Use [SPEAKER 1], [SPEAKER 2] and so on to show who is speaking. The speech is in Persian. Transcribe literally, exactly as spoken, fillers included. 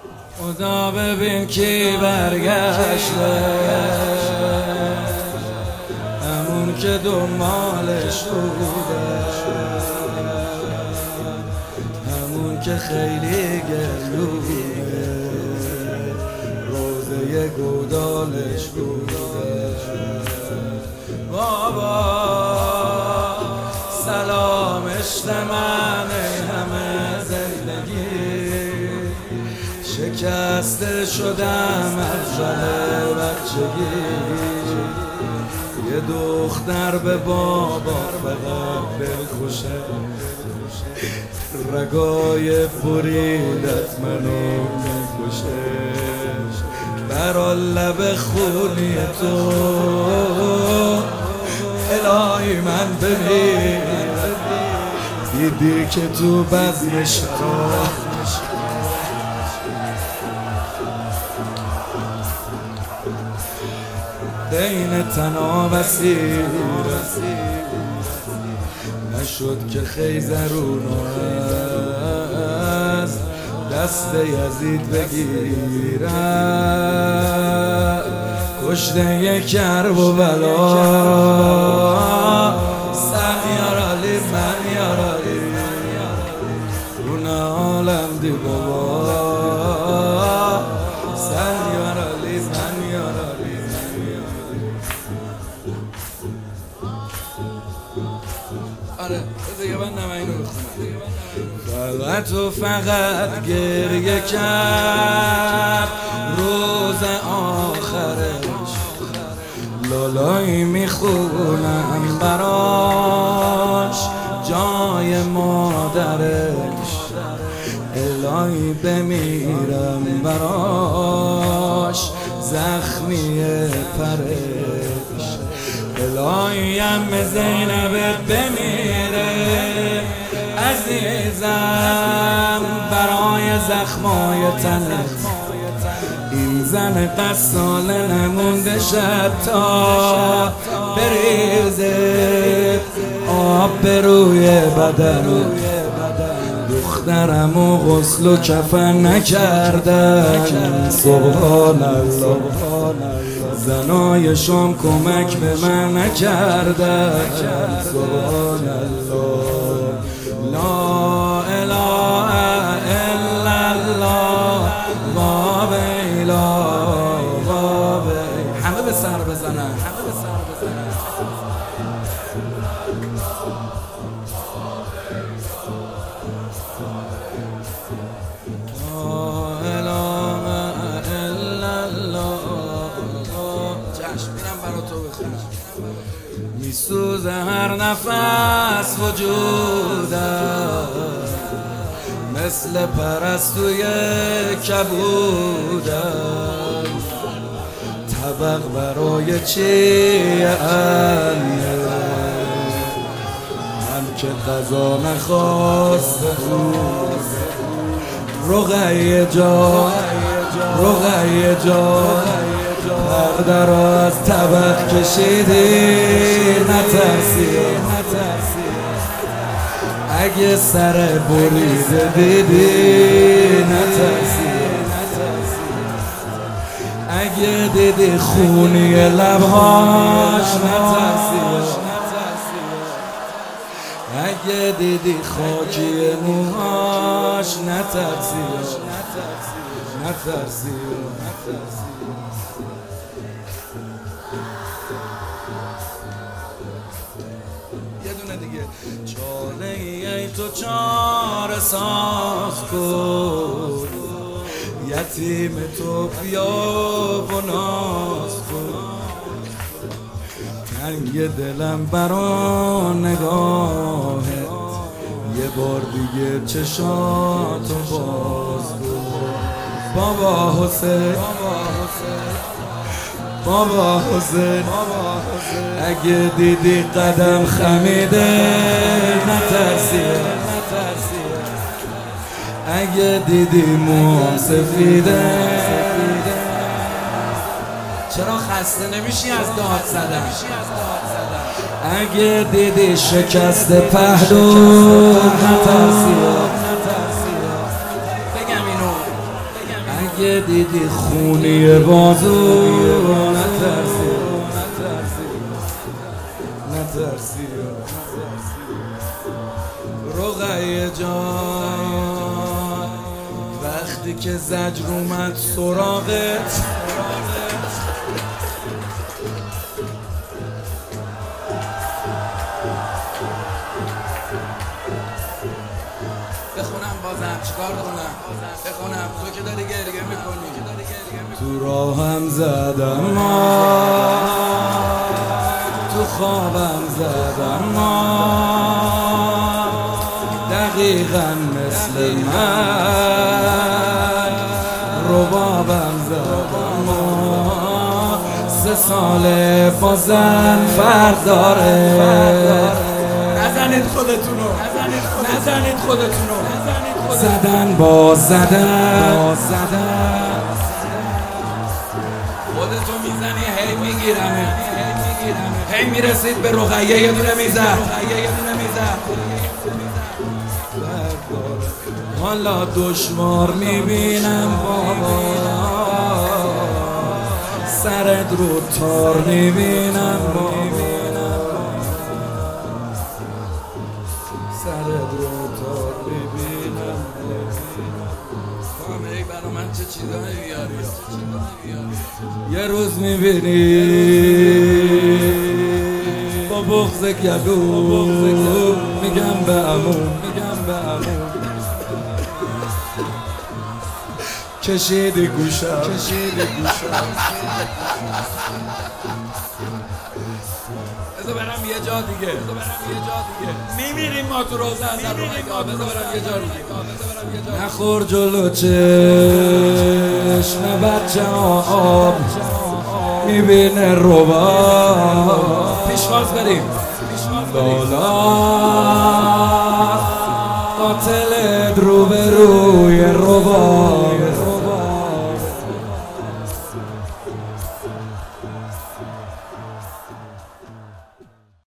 [SPEAKER 1] خدا ببین کی برگشته، همون که دنبالش بوده، همون که خیلی گلوه روزه گودالش بوده. بابا سلام عشق من همه زندگی، شکسته شدم از جل بچگی، یه دختر به بابا فقط بکشه، رگای بریدت منو میکشه، برا لب خونی تو الهی من بمیرم، دیدی که تو بزمش بین تنا بسیر نشد که خیزرون از دست یزید بگیرم، کشته یک کرب و بلا سن یارالی من یارالی اون عالم دی بابا سن یارالی من یارالی. آره دیگه من نمه اینو بخونم. فقط و فقط گریه کرد روز آخرش، لالایی میخونم براش جای مادرش، الهی بمیرم براش زخمی پرش، الهی ام زینبت بمیره عزیزم برای زخمای تنت، این زن قصاله نمونده شب تا بریزه آب به روی بدن، دخترمو غسل و کفن نکردن سبحان الله، زنای شام کمک به من نکردن سبحان الله، لا اله الا الله باب ایلا باب. همه به سر بزنن، همه به سر بزنن. لا اله الا الله. چشم میرم برا تو بخونم. میسوزه هر نفس وجودم مثل پرستوی کبودم، طبق برای چی انه من که غذا نخواسته بود، رقیه جا رقیه جا پرده را از طبق کشیدی، نترسی اگه سر بریده دیدی، نترسی اگه دیدی خونی لبهاش، نترسی اگه دیدی خاکی موهاش، نترسی نترسی نترسی. یه دونه دیگه. چاله ای تو چاره ساز کن، یتیم تو بیا و ناز کن، تنگ دلم برا نگاهت، یه بار دیگه چشاتو باز کن. بابا حسین بابا حسین اگه دیدی قدم خمیده، نترسی اگه دیدی موام سفیده، چرا خسته نمیشی از داد زدن؟ اگه دیدی شکست پهلو، نترسی اگه دیدی خونی بازو نترسی نترسی رقیه جان وقتی که زجر اومد سراغت بخونم بازم چیکار کنم بخونم تو که داری گریه میکنی تو راهم زدم ما تو خوابم زدم ما دقیقا مثل من ربابم زدم ما سه ساله بازن فرق داره نزنید خودتونو نزنید خودتونو زدن باز زدن خودتو میزنی هی میگیرمه هی میرسید به رقیه یه دونه میزد حالا دشوار میبینم بابا سرت رو تار میبینم بابا سرت رو تار میبینم کامه برا من چه چیزایی بیاری یه روز میبینی با بغض گلو میگم به عموم کشیدی گوشم بذار برم یه جا دیگه میمیریم ما تو روزه از رو نگاه بذار برم یه جا دیگه نخور جلو چشم بچه آب میبینه رباب پیشواز بریم بالا قاتلت رو به روی رباب